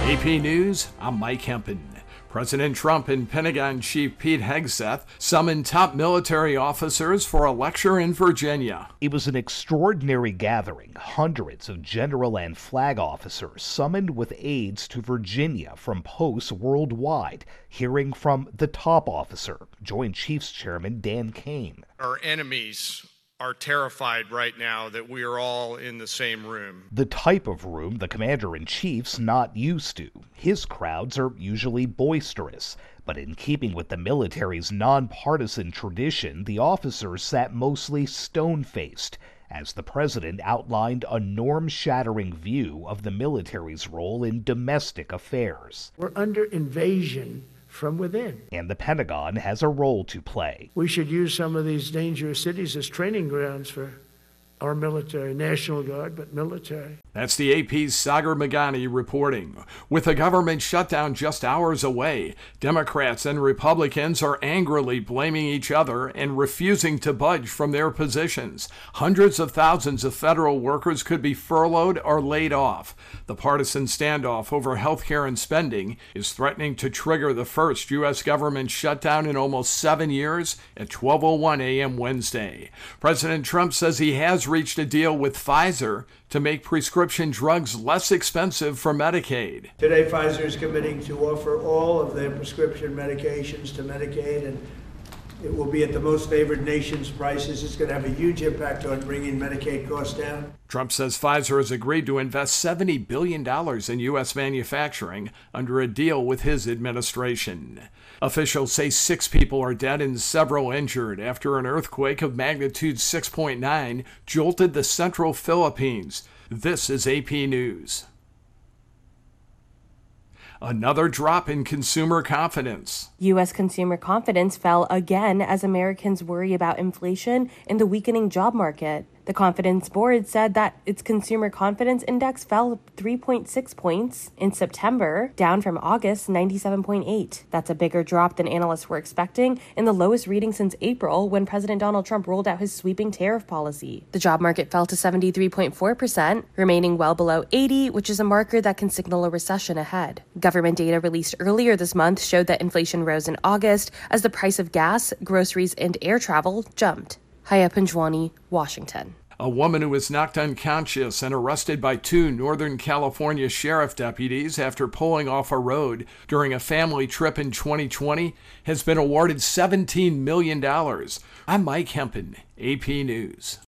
AP News, I'm Mike Hempen. President Trump and Pentagon Chief Pete Hegseth summoned top military officers for a lecture in Virginia. It was an extraordinary gathering. Hundreds of general and flag officers summoned with aides to Virginia from posts worldwide, hearing from the top officer, Joint Chiefs Chairman Dan Kane. Our enemies are terrified right now that we are all in the same room. The type of room the commander-in-chief's not used to. His crowds are usually boisterous, but in keeping with the military's nonpartisan tradition, the officers sat mostly stone-faced, as the president outlined a norm-shattering view of the military's role in domestic affairs. We're under invasion from within. And the Pentagon has a role to play. We should use some of these dangerous cities as training grounds for our military, National Guard, but military. That's the AP's Sagar Meghani reporting. With the government shutdown just hours away, Democrats and Republicans are angrily blaming each other and refusing to budge from their positions. Hundreds of thousands of federal workers could be furloughed or laid off. The partisan standoff over health care and spending is threatening to trigger the first U.S. government shutdown in almost 7 years at 12:01 a.m. Wednesday. President Trump says he has reached a deal with Pfizer to make prescription drugs less expensive for Medicaid. Today, Pfizer is committing to offer all of their prescription medications to Medicaid, and it will be at the most favored nation's prices. It's going to have a huge impact on bringing Medicaid costs down. Trump says Pfizer has agreed to invest $70 billion in U.S. manufacturing under a deal with his administration. Officials say 6 people are dead and several injured after an earthquake of magnitude 6.9 jolted the central Philippines. This is AP News. Another drop in consumer confidence. U.S. consumer confidence fell again as Americans worry about inflation and the weakening job market. The Confidence Board said that its consumer confidence index fell 3.6 points in September, down from August's 97.8. That's a bigger drop than analysts were expecting, and the lowest reading since April when President Donald Trump rolled out his sweeping tariff policy. The job market fell to 73.4%, remaining well below 80, which is a marker that can signal a recession ahead. Government data released earlier this month showed that inflation rose in August as the price of gas, groceries, and air travel jumped. Haya Panjwani, Washington. A woman who was knocked unconscious and arrested by 2 Northern California sheriff deputies after pulling off a road during a family trip in 2020 has been awarded $17 million. I'm Mike Hempen, AP News.